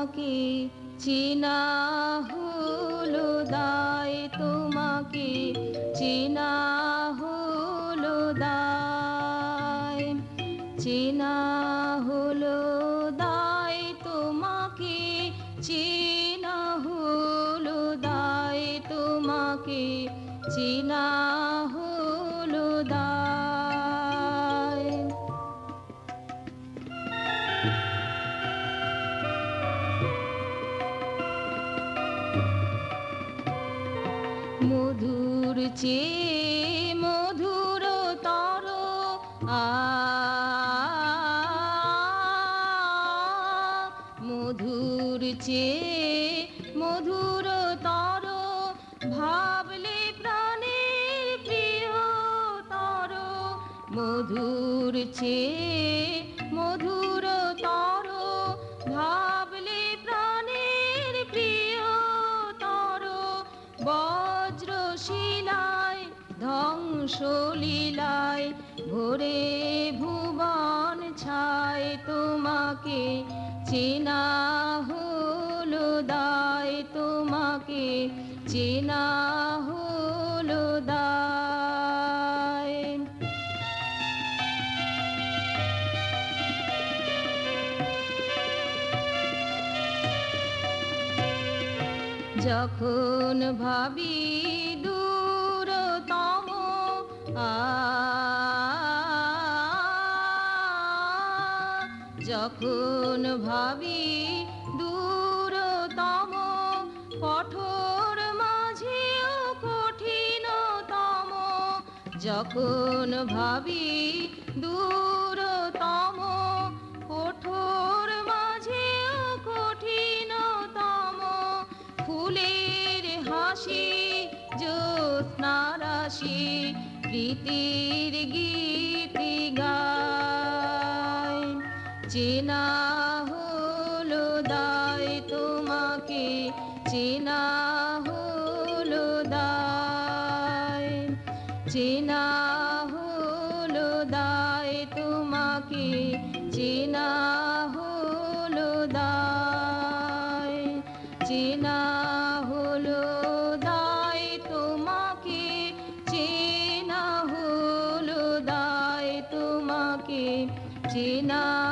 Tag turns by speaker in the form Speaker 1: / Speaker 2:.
Speaker 1: তোমাকে চেনা হলো দায়, তোমাকে চেনা হলো দায়, চেনা হলো দায়, তোমাকে চেনা হলো দায়, তোমাকে চেনা হলো দায়। মধুর চেয়ে মধুরতর মধুর চেয়ে মধুরতর, ভাবলে প্রাণের প্রিয়তর, মধুর চেয়ে মধুরতর, ভাবলে প্রাণের প্রিয়তর, বজ্রশিলায় ধ্বংসলীলায় ভরে ভুবন ছায়, তোমাকে চেনা হলো দায়, তোমাকে চেনা হলো দায়। যখন ভাবি দূরতম যখন ভাবি দূরতম, কঠোর মাঝেও কঠিনতম, যখন ভাবি দূরতম, কঠোর মাঝেও কঠিনতম, ফুলের হাসি জ্যোৎস্না রাশি প্রীতির গীতি গায়, চেনা হলো দায়, তোমাকে চেনা হলো দায়, চেনা হলো দায়, তোমাকে চেনা হলো দায়, চেনা হলো দায়, তোমাকে চেনা হলো দায়, তোমাকে চেনা